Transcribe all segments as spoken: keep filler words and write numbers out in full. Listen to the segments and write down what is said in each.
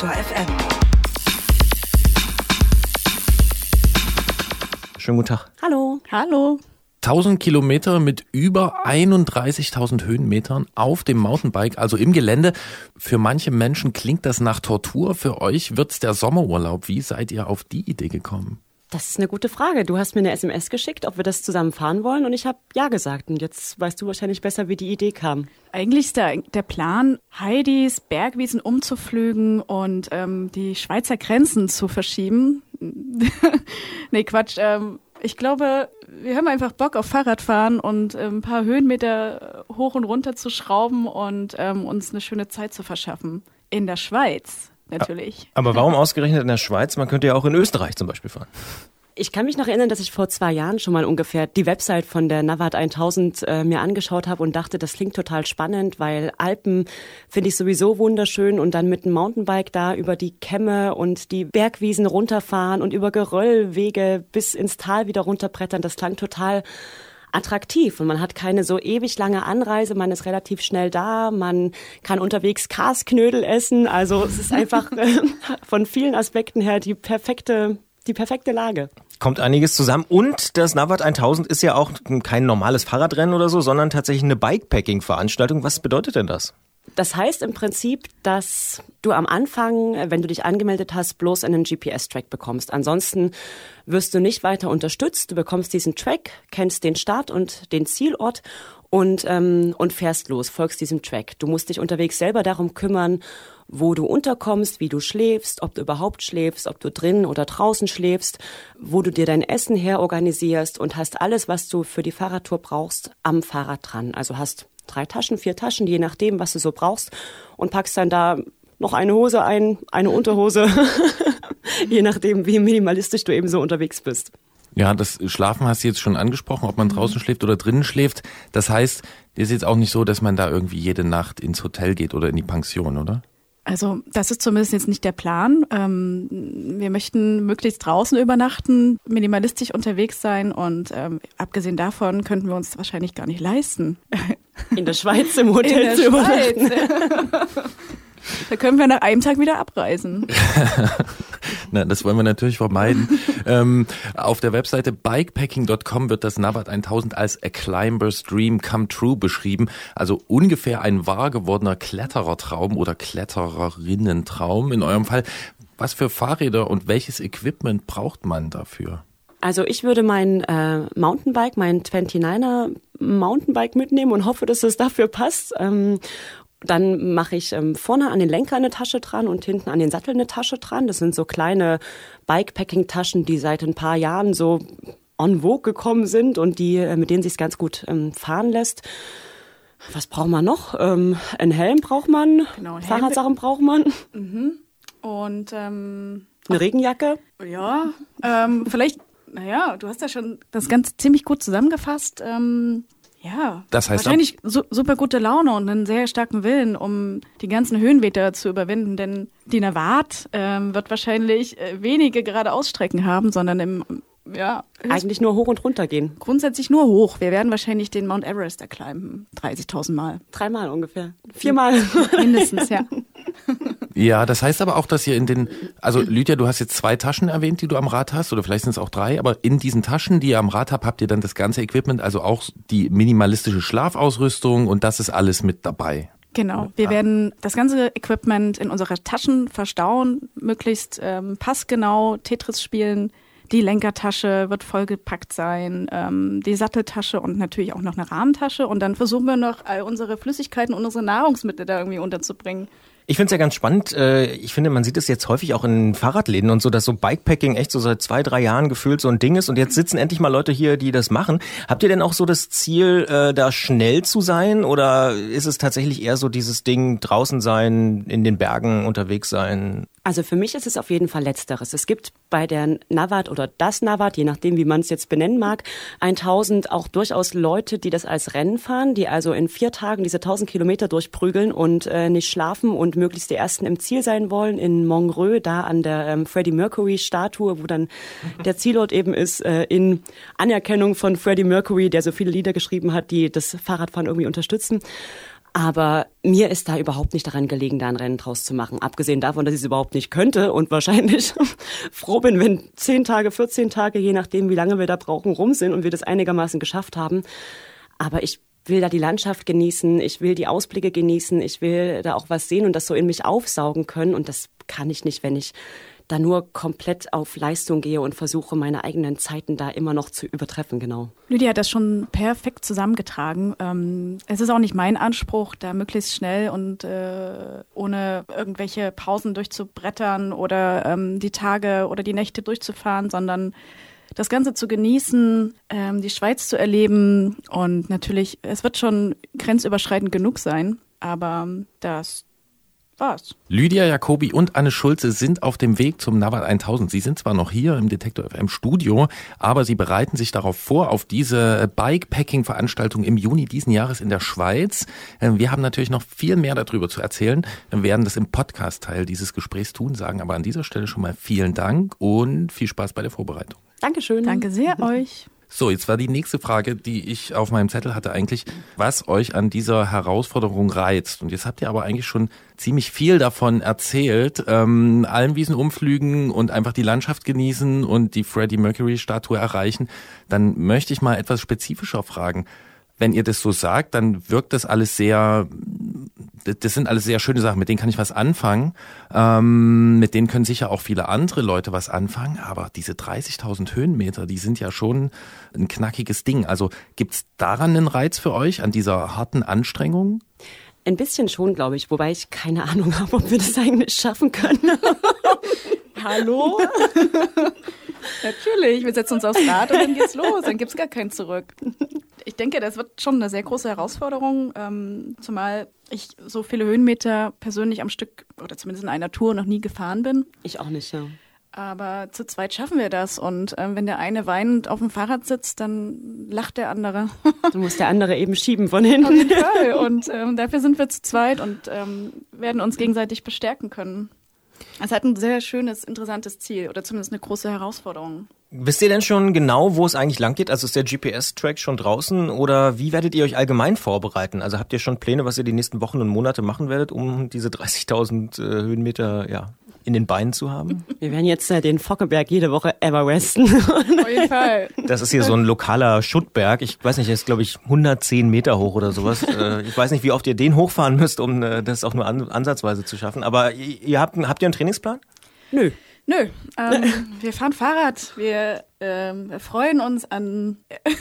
Detektor F M. Schönen guten Tag. Hallo. Hallo. tausend Kilometer mit über einunddreißigtausend Höhenmetern auf dem Mountainbike, also im Gelände. Für manche Menschen klingt das nach Tortur. Für euch wird's der Sommerurlaub. Wie seid ihr auf die Idee gekommen? Das ist eine gute Frage. Du hast mir eine S M S geschickt, ob wir das zusammen fahren wollen, und ich habe ja gesagt. Und jetzt weißt du wahrscheinlich besser, wie die Idee kam. Eigentlich ist der, der Plan, Heidis Bergwiesen umzupflügen und ähm, die Schweizer Grenzen zu verschieben. Nee, Quatsch. Ähm, ich glaube, wir haben einfach Bock auf Fahrradfahren und ähm, ein paar Höhenmeter hoch und runter zu schrauben und ähm, uns eine schöne Zeit zu verschaffen. In der Schweiz. Natürlich. Aber warum ausgerechnet in der Schweiz? Man könnte ja auch in Österreich zum Beispiel fahren. Ich kann mich noch erinnern, dass ich vor zwei Jahren schon mal ungefähr die Website von der Navard tausend äh, mir angeschaut habe und dachte, das klingt total spannend, weil Alpen finde ich sowieso wunderschön, und dann mit dem Mountainbike da über die Kämme und die Bergwiesen runterfahren und über Geröllwege bis ins Tal wieder runterbrettern, das klang total attraktiv, und man hat keine so ewig lange Anreise, man ist relativ schnell da, man kann unterwegs Kasknödel essen, also es ist einfach äh, von vielen Aspekten her die perfekte, die perfekte Lage. Kommt einiges zusammen, und das Navard tausend ist ja auch kein normales Fahrradrennen oder so, sondern tatsächlich eine Bikepacking-Veranstaltung. Was bedeutet denn das? Das heißt im Prinzip, dass du am Anfang, wenn du dich angemeldet hast, bloß einen G P S-Track bekommst. Ansonsten wirst du nicht weiter unterstützt. Du bekommst diesen Track, kennst den Start und den Zielort und, ähm, und fährst los, folgst diesem Track. Du musst dich unterwegs selber darum kümmern, wo du unterkommst, wie du schläfst, ob du überhaupt schläfst, ob du drinnen oder draußen schläfst, wo du dir dein Essen herorganisierst, und hast alles, was du für die Fahrradtour brauchst, am Fahrrad dran. Also hast drei Taschen, vier Taschen, je nachdem, was du so brauchst, und packst dann da noch eine Hose ein, eine Unterhose, je nachdem, wie minimalistisch du eben so unterwegs bist. Ja, das Schlafen hast du jetzt schon angesprochen, ob man draußen schläft oder drinnen schläft. Das heißt, ist jetzt auch nicht so, dass man da irgendwie jede Nacht ins Hotel geht oder in die Pension, oder? Also das ist zumindest jetzt nicht der Plan. Ähm, wir möchten möglichst draußen übernachten, minimalistisch unterwegs sein, und ähm, abgesehen davon könnten wir uns wahrscheinlich gar nicht leisten. In der Schweiz im Hotel In der zu übernachten. Schweiz. Da können wir nach einem Tag wieder abreisen. Na, das wollen wir natürlich vermeiden. ähm, auf der Webseite bikepacking Punkt com wird das Navard tausend als A Climber's Dream Come True beschrieben. Also ungefähr ein wahr gewordener Kletterertraum oder Klettererinnentraum in eurem Fall. Was für Fahrräder und welches Equipment braucht man dafür? Also ich würde mein äh, Mountainbike, mein neunundzwanziger Mountainbike mitnehmen und hoffe, dass es dafür passt. Ähm, Dann mache ich ähm, vorne an den Lenker eine Tasche dran und hinten an den Sattel eine Tasche dran. Das sind so kleine Bikepacking-Taschen, die seit ein paar Jahren so en vogue gekommen sind und die, äh, mit denen sich ganz gut ähm, fahren lässt. Was braucht man noch? Ähm, einen Helm braucht man, Genau, Helm. Fahrradsachen braucht man. Mhm. Und ähm, eine Regenjacke. Ja, ähm, vielleicht, naja, du hast ja schon das ganz ziemlich gut zusammengefasst. Ähm, Ja, das heißt wahrscheinlich su- super gute Laune und einen sehr starken Willen, um die ganzen Höhenmeter zu überwinden, denn die Navard ähm, wird wahrscheinlich äh, wenige gerade Ausstrecken haben, sondern im, ja, Eigentlich nur hoch und runter gehen. grundsätzlich nur hoch. Wir werden wahrscheinlich den Mount Everest erklimmen, dreißigtausend Mal. Dreimal ungefähr. Viermal. Mindestens, ja. Ja, das heißt aber auch, dass ihr in den, also Lydia, du hast jetzt zwei Taschen erwähnt, die du am Rad hast, oder vielleicht sind es auch drei, aber in diesen Taschen, die ihr am Rad habt, habt ihr dann das ganze Equipment, also auch die minimalistische Schlafausrüstung, und das ist alles mit dabei. Genau, wir werden das ganze Equipment in unsere Taschen verstauen, möglichst ähm, passgenau Tetris spielen. Die Lenkertasche wird vollgepackt sein, ähm, die Satteltasche und natürlich auch noch eine Rahmentasche. Und dann versuchen wir noch all unsere Flüssigkeiten und unsere Nahrungsmittel da irgendwie unterzubringen. Ich finde es ja ganz spannend. Ich finde, man sieht es jetzt häufig auch in Fahrradläden und so, dass so Bikepacking echt so seit zwei, drei Jahren gefühlt so ein Ding ist. Und jetzt sitzen endlich mal Leute hier, die das machen. Habt ihr denn auch so das Ziel, da schnell zu sein? Oder ist es tatsächlich eher so dieses Ding, draußen sein, in den Bergen unterwegs sein? Also für mich ist es auf jeden Fall Letzteres. Es gibt bei der Navard oder das Navard, je nachdem, wie man es jetzt benennen mag, tausend auch durchaus Leute, die das als Rennen fahren, die also in vier Tagen diese tausend Kilometer durchprügeln und äh, nicht schlafen und möglichst die Ersten im Ziel sein wollen. In Montreux, da an der ähm, Freddie Mercury-Statue, wo dann der Zielort eben ist, äh, in Anerkennung von Freddie Mercury, der so viele Lieder geschrieben hat, die das Fahrradfahren irgendwie unterstützen. Aber mir ist da überhaupt nicht daran gelegen, da ein Rennen draus zu machen. Abgesehen davon, dass ich es überhaupt nicht könnte und wahrscheinlich froh bin, wenn zehn Tage, vierzehn Tage, je nachdem, wie lange wir da brauchen, rum sind und wir das einigermaßen geschafft haben. Aber ich will da die Landschaft genießen, ich will die Ausblicke genießen, ich will da auch was sehen und das so in mich aufsaugen können. Und das kann ich nicht, wenn ich da nur komplett auf Leistung gehe und versuche, meine eigenen Zeiten da immer noch zu übertreffen, genau. Lydia hat das schon perfekt zusammengetragen. Ähm, es ist auch nicht mein Anspruch, da möglichst schnell und äh, ohne irgendwelche Pausen durchzubrettern oder ähm, die Tage oder die Nächte durchzufahren, sondern das Ganze zu genießen, ähm, die Schweiz zu erleben und natürlich, es wird schon grenzüberschreitend genug sein, aber das war's. Lydia Jacobi und Anne Schulze sind auf dem Weg zum Navat tausend. Sie sind zwar noch hier im Detektor F M Studio, aber sie bereiten sich darauf vor, auf diese Bikepacking-Veranstaltung im Juni diesen Jahres in der Schweiz. Wir haben natürlich noch viel mehr darüber zu erzählen. Wir werden das im Podcast-Teil dieses Gesprächs tun, sagen aber an dieser Stelle schon mal vielen Dank und viel Spaß bei der Vorbereitung. Dankeschön. Danke sehr euch. So, jetzt war die nächste Frage, die ich auf meinem Zettel hatte eigentlich, was euch an dieser Herausforderung reizt. Und jetzt habt ihr aber eigentlich schon ziemlich viel davon erzählt. Ähm, Almwiesen umflügen und einfach die Landschaft genießen und die Freddie Mercury-Statue erreichen. Dann möchte ich mal etwas spezifischer fragen. Wenn ihr das so sagt, dann wirkt das alles sehr, das sind alles sehr schöne Sachen, mit denen kann ich was anfangen. Ähm, mit denen können sicher auch viele andere Leute was anfangen. Aber diese dreißigtausend Höhenmeter, die sind ja schon ein knackiges Ding. Also gibt's daran einen Reiz für euch, an dieser harten Anstrengung? Ein bisschen schon, glaube ich, wobei ich keine Ahnung habe, ob wir das eigentlich schaffen können. Hallo? Natürlich, wir setzen uns aufs Rad und dann geht's los, dann gibt's gar kein Zurück. Ich denke, das wird schon eine sehr große Herausforderung, ähm, zumal ich so viele Höhenmeter persönlich am Stück oder zumindest in einer Tour noch nie gefahren bin. Ich auch nicht, ja. Aber zu zweit schaffen wir das und ähm, wenn der eine weinend auf dem Fahrrad sitzt, dann lacht der andere. Du musst der andere eben schieben von hinten. Auf jeden Fall und ähm, dafür sind wir zu zweit und ähm, werden uns gegenseitig bestärken können. Es hat ein sehr schönes, interessantes Ziel oder zumindest eine große Herausforderung. Wisst ihr denn schon genau, wo es eigentlich lang geht? Also ist der G P S-Track schon draußen oder wie werdet ihr euch allgemein vorbereiten? Also habt ihr schon Pläne, was ihr die nächsten Wochen und Monate machen werdet, um diese dreißigtausend äh, Höhenmeter ja, in den Beinen zu haben? Wir werden jetzt äh, den Fockeberg jede Woche Everesten. Auf jeden Fall. Das ist hier so ein lokaler Schuttberg. Ich weiß nicht, der ist glaube ich hundertzehn Meter hoch oder sowas. Äh, ich weiß nicht, wie oft ihr den hochfahren müsst, um äh, das auch nur an, ansatzweise zu schaffen. Aber ihr, ihr habt, habt ihr einen Trainingsplan? Nö. Nö, ähm, wir fahren Fahrrad, wir ähm, freuen uns an...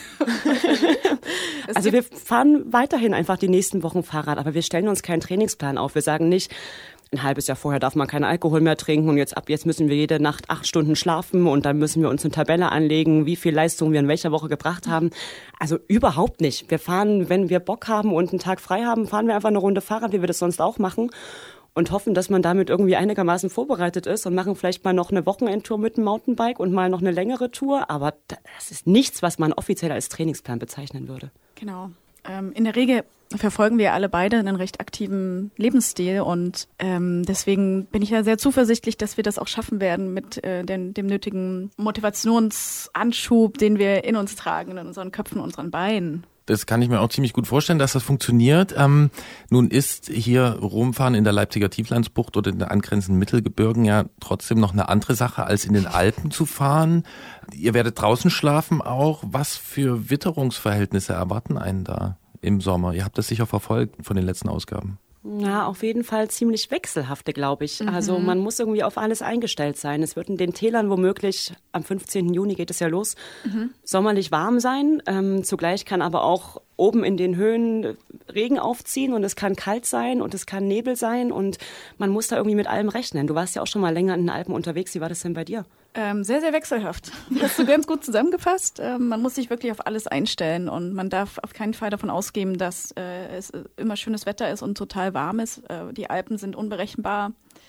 Also wir fahren weiterhin einfach die nächsten Wochen Fahrrad, aber wir stellen uns keinen Trainingsplan auf. Wir sagen nicht, ein halbes Jahr vorher darf man keinen Alkohol mehr trinken und jetzt ab jetzt müssen wir jede Nacht acht Stunden schlafen und dann müssen wir uns eine Tabelle anlegen, wie viel Leistung wir in welcher Woche gebracht haben. Also überhaupt nicht. Wir fahren, wenn wir Bock haben und einen Tag frei haben, fahren wir einfach eine Runde Fahrrad, wie wir das sonst auch machen. Und hoffen, dass man damit irgendwie einigermaßen vorbereitet ist und machen vielleicht mal noch eine Wochenendtour mit dem Mountainbike und mal noch eine längere Tour. Aber das ist nichts, was man offiziell als Trainingsplan bezeichnen würde. Genau. Ähm, in der Regel verfolgen wir alle beide einen recht aktiven Lebensstil und ähm, deswegen bin ich ja sehr zuversichtlich, dass wir das auch schaffen werden mit äh, den, dem nötigen Motivationsanschub, den wir in uns tragen, in unseren Köpfen, unseren Beinen. Das kann ich mir auch ziemlich gut vorstellen, dass das funktioniert. Ähm, nun ist hier Rumfahren in der Leipziger Tieflandsbucht oder in den angrenzenden Mittelgebirgen ja trotzdem noch eine andere Sache, als in den Alpen zu fahren. Ihr werdet draußen schlafen auch. Was für Witterungsverhältnisse erwarten einen da im Sommer? Ihr habt das sicher verfolgt von den letzten Ausgaben. Ja, auf jeden Fall ziemlich wechselhafte, glaube ich. Mhm. Also man muss irgendwie auf alles eingestellt sein. Es wird in den Tälern womöglich, am fünfzehnten Juni geht es ja los, mhm. sommerlich warm sein. Ähm, zugleich kann aber auch oben in den Höhen Regen aufziehen und es kann kalt sein und es kann Nebel sein und man muss da irgendwie mit allem rechnen. Du warst ja auch schon mal länger in den Alpen unterwegs. Wie war das denn bei dir? Ähm, sehr, sehr wechselhaft. Das hast du ganz gut zusammengefasst. Ähm, man muss sich wirklich auf alles einstellen und man darf auf keinen Fall davon ausgehen, dass äh, es immer schönes Wetter ist und total warm ist. Äh, die Alpen sind unberechenbar.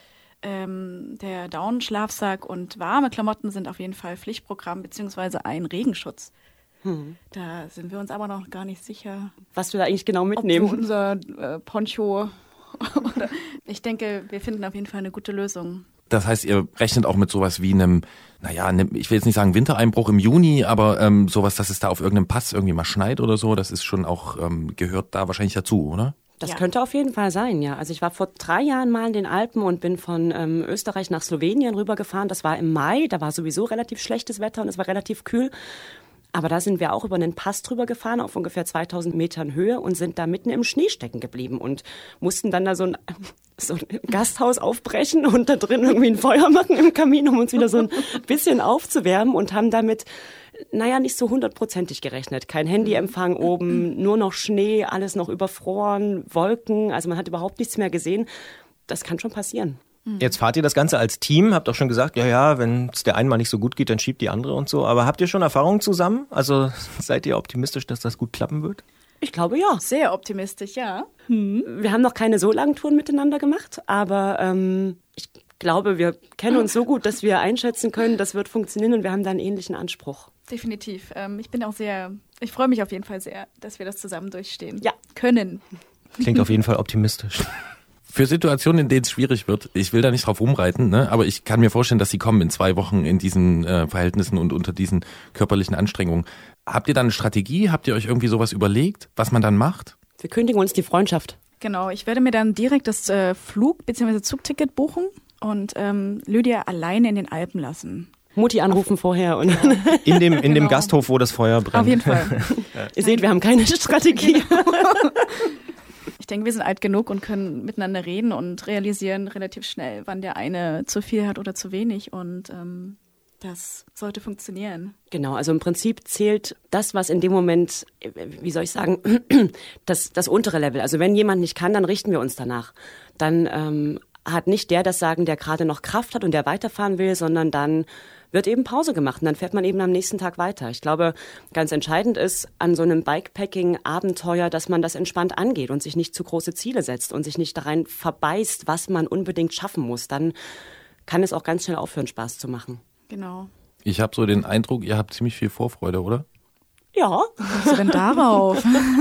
Ähm, der Daunenschlafsack und warme Klamotten sind auf jeden Fall Pflichtprogramm beziehungsweise ein Regenschutz. Hm. Da sind wir uns aber noch gar nicht sicher, was wir da eigentlich genau mitnehmen. Ob wir unser äh, Poncho oder ich denke, wir finden auf jeden Fall eine gute Lösung. Das heißt, ihr rechnet auch mit sowas wie einem, naja, ne, ich will jetzt nicht sagen Wintereinbruch im Juni, aber ähm, sowas, dass es da auf irgendeinem Pass irgendwie mal schneit oder so, das ist schon auch, ähm, gehört da wahrscheinlich dazu, oder? Das Ja. könnte auf jeden Fall sein, ja. Also ich war vor drei Jahren mal in den Alpen und bin von ähm, Österreich nach Slowenien rübergefahren. Das war im Mai, da war sowieso relativ schlechtes Wetter und es war relativ kühl. Aber da sind wir auch über einen Pass drüber gefahren, auf ungefähr zweitausend Metern Höhe und sind da mitten im Schnee stecken geblieben und mussten dann da so ein, so ein Gasthaus aufbrechen und da drin irgendwie ein Feuer machen im Kamin, um uns wieder so ein bisschen aufzuwärmen und haben damit, naja, nicht so hundertprozentig gerechnet. Kein Handyempfang oben, nur noch Schnee, alles noch überfroren, Wolken, also man hat überhaupt nichts mehr gesehen. Das kann schon passieren. Jetzt fahrt ihr das Ganze als Team, habt auch schon gesagt, ja, ja, wenn es der einen mal nicht so gut geht, dann schiebt die andere und so. Aber habt ihr schon Erfahrungen zusammen? Also seid ihr optimistisch, dass das gut klappen wird? Ich glaube, ja. Sehr optimistisch, ja. Wir haben noch keine so langen Touren miteinander gemacht, aber ähm, ich glaube, wir kennen uns so gut, dass wir einschätzen können, das wird funktionieren und wir haben da einen ähnlichen Anspruch. Definitiv. Ähm, ich bin auch sehr, ich freue mich auf jeden Fall sehr, dass wir das zusammen durchstehen. Ja. Können. Klingt auf jeden Fall optimistisch. Für Situationen, in denen es schwierig wird, ich will da nicht drauf rumreiten, ne, aber ich kann mir vorstellen, dass sie kommen in zwei Wochen in diesen äh, Verhältnissen und unter diesen körperlichen Anstrengungen. Habt ihr dann eine Strategie? Habt ihr euch irgendwie sowas überlegt, was man dann macht? Wir kündigen uns die Freundschaft. Genau, ich werde mir dann direkt das äh, Flug- bzw. Zugticket buchen und ähm, Lydia alleine in den Alpen lassen. Mutti anrufen vorher und In dem, in dem Genau. Gasthof, wo das Feuer brennt. Auf jeden Fall. ihr seht, wir haben keine Strategie. Ich denke, wir sind alt genug und können miteinander reden und realisieren relativ schnell, wann der eine zu viel hat oder zu wenig. Und ähm, das sollte funktionieren. Genau, also im Prinzip zählt das, was in dem Moment, wie soll ich sagen, das, das untere Level. Also wenn jemand nicht kann, dann richten wir uns danach. Dann ähm, hat nicht der das Sagen, der gerade noch Kraft hat und der weiterfahren will, sondern dann wird eben Pause gemacht und dann fährt man eben am nächsten Tag weiter. Ich glaube, ganz entscheidend ist an so einem Bikepacking-Abenteuer, dass man das entspannt angeht und sich nicht zu große Ziele setzt und sich nicht darein verbeißt, was man unbedingt schaffen muss. Dann kann es auch ganz schnell aufhören, Spaß zu machen. Genau. Ich habe so den Eindruck, ihr habt ziemlich viel Vorfreude, oder? Ja. Was ist denn darauf?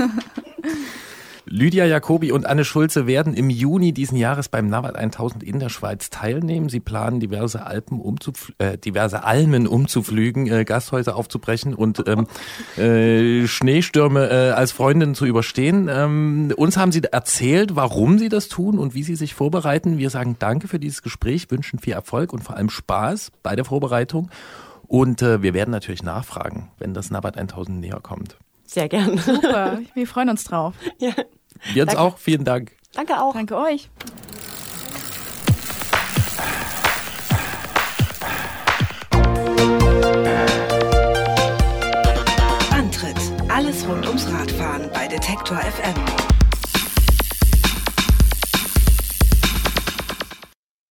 Lydia Jacobi und Anne Schulze werden im Juni diesen Jahres beim Navad tausend in der Schweiz teilnehmen. Sie planen, diverse Alpen umzufl- äh, diverse Almen umzuflügen, äh, Gasthäuser aufzubrechen und ähm, äh, Schneestürme äh, als Freundin zu überstehen. Ähm, uns haben sie erzählt, warum sie das tun und wie sie sich vorbereiten. Wir sagen danke für dieses Gespräch, wünschen viel Erfolg und vor allem Spaß bei der Vorbereitung. Und äh, wir werden natürlich nachfragen, wenn das Navad tausend näher kommt. Sehr gern. Super, wir freuen uns drauf. Ja. Wir uns Danke. auch. Vielen Dank. Danke auch. Danke euch. Antritt: Alles rund ums Radfahren bei Detektor F M.